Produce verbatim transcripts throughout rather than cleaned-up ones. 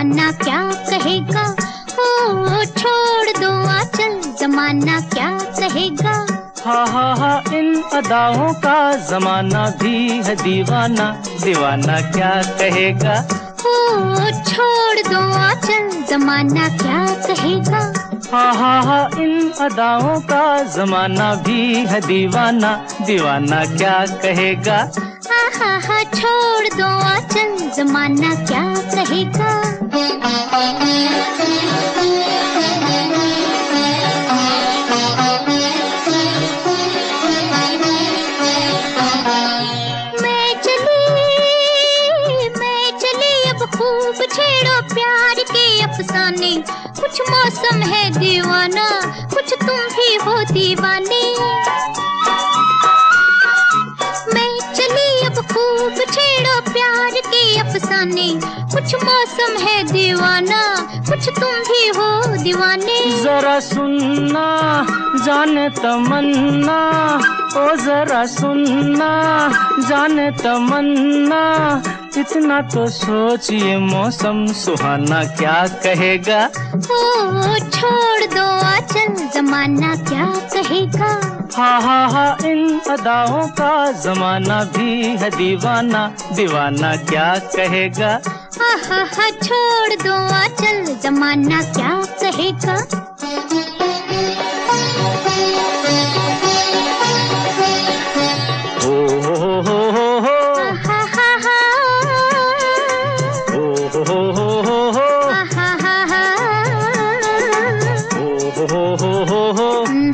जमाना क्या कहेगा। ओ छोड़ दो आंचल, जमाना क्या कहेगा। हा हा हा इन अदाओं का जमाना भी है दीवाना, दीवाना क्या कहेगा। ओ छोड़ दो आंचल, जमाना क्या कहेगा। हा हा हा इन अदाओं का जमाना भी है दीवाना, दीवाना क्या कहेगा। हा हा हा छोड़ दो आंचल, जमाना क्या कहेगा। मैं चली मैं चली अब खूब छेड़ो प्यार के अफसाने, कुछ मौसम है दीवाना, कुछ तुम भी हो दीवाने। मैं चली अब खूब छेड़ो प्यार के अफसाने, कुछ मौसम है दीवाना, कुछ तुम भी हो दीवाने। जरा सुनना जाने तमन्ना, ओ जरा सुनना जाने तमन्ना, इतना तो सोचिए मौसम सुहाना क्या कहेगा। ओ छोड़ दो आंचल, जमाना क्या कहेगा। हा हा हा इन अदाओं का जमाना भी है दीवाना, दीवाना क्या कहेगा। हा हा हा छोड़ दो आंचल, जमाना क्या कहेगा। ओ हो हो हो हो हा हा हा ओ हो हो हो हो हो हा हा हा हा ओ हो हो हो हो हो।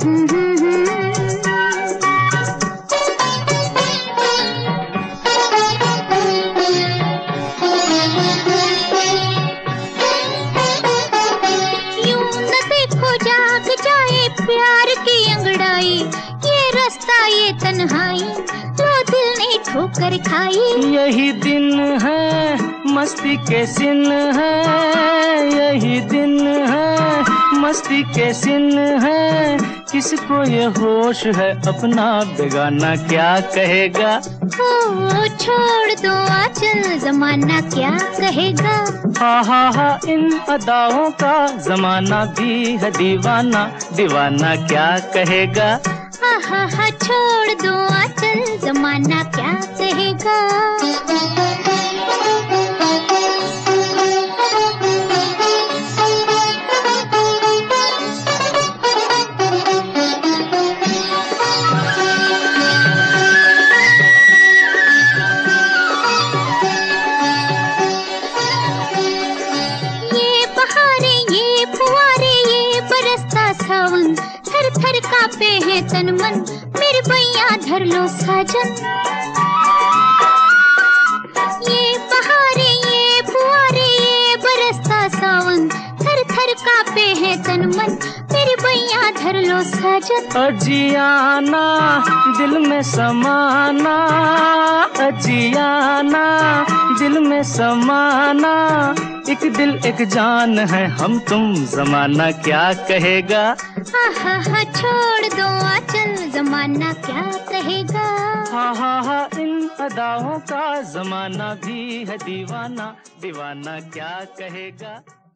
यूं न देखो जाग जाए प्यार की अंगड़ाई, ये रास्ता ये तन्हाई, लो दिल ने ठोकर खाई। यही दिन है मस्ती के सिन है, यही दिन है मस्ती के सिन है, किसको ये होश है अपना बेगाना क्या कहेगा। ओ छोड़ दो आंचल, जमाना क्या कहेगा। हा हा हा इन अदाओं का जमाना भी है दीवाना, दीवाना क्या कहेगा। हा हा हा छोड़ दो आंचल, जमाना क्या कहेगा। ये बहारें ये फुवारे ये बरसता सावन, थर थर कांपे हैं तन मन, मेरे बैया धर लो साजन। ये बहारें ये फुवारे ये बरसता सावन, थर थर कांपे हैं तन मन, मेरे बैया धर लो साजन। अजियाना दिल में समाना, अजियाना दिल में समाना, एक दिल एक जान है हम तुम जमाना क्या कहेगा। हा हा हा छोड़ दो आंचल, जमाना क्या कहेगा। हा हा हा इन अदाओं का जमाना भी है दीवाना, दीवाना क्या कहेगा।